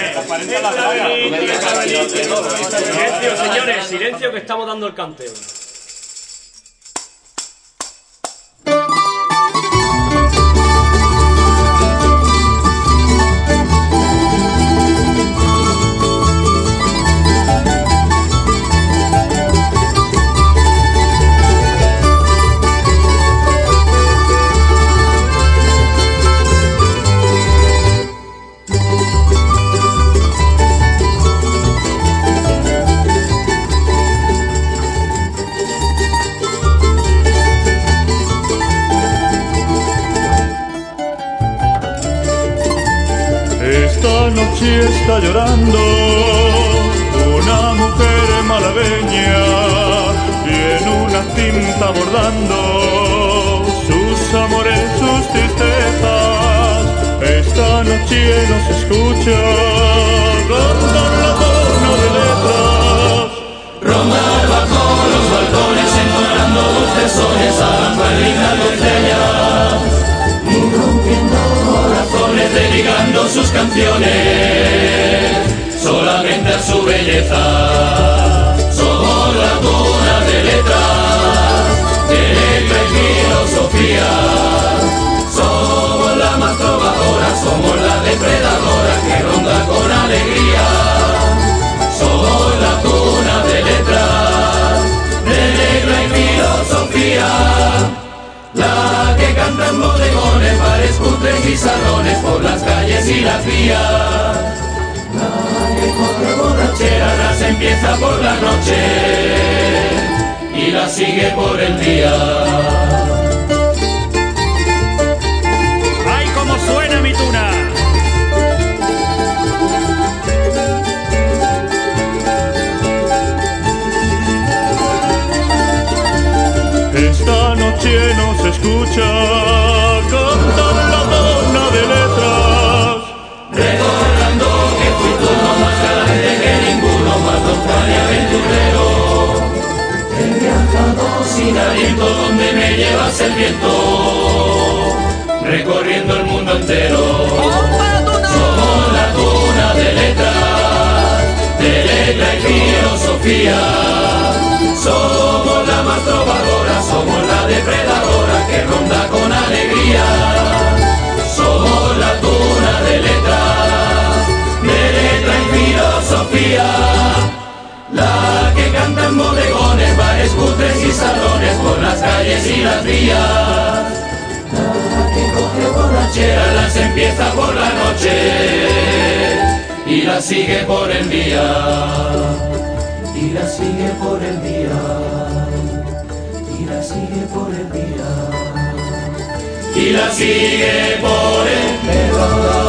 Silencio, señores, silencio, que estamos dando el canteo. Esta noche está llorando una mujer malagueña y en una cinta bordando sus amores, sus tristezas. Esta noche nos escucha cantar la dona de letras. Ronda bajo los balcones entonando dulces sones a la cuadrilla doncellas, irrumpiendo corazones dedicando sus canciones solamente a su belleza. Somos la cuna de letras, de letra y filosofía. Somos la más trovadora, somos la depredadora que ronda con alegría. Somos la cuna de letras, de letra y filosofía. La que canta en bodegones, bares, cutres y salones, por las calles y las vías. La que corre borrachera, las empieza por la noche y la sigue por el día. ¡Ay, cómo suena mi tuna! Esta noche nos escucha cantar la dona de letras. Recordando que fui tú no más galante que ninguno, más doctor y aventurero. He viajado sin aliento donde me llevas el viento, recorriendo el mundo entero. Somos la cuna de letras, de letra y filosofía. Somos la más trovadora, somos la depredadora que ronda con alegría. Somos la cuna de letras, de letra y filosofía. La que canta en bodegones, bares, cutres y salones, por las calles y las vías. La que coge borrachera, las empieza por la noche y la sigue por el día. Y la sigue por el día, y la sigue por el día, y la sigue por el día.